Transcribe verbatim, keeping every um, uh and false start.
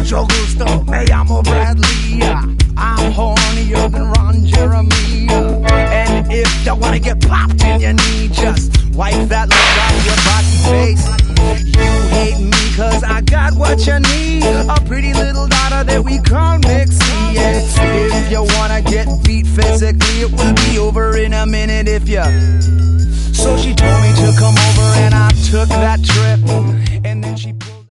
Mucho gusto, me llamo Bradley. I'm hornier than Ron Jeremy. And if you wanna get popped in your knee, just wipe that look off your boxy face. You hate me cause I got what you need, a pretty little daughter that we call Mixie. And if you wanna get beat physically, it will be over in a minute if you. So she told me to come over and I took that trip. And then she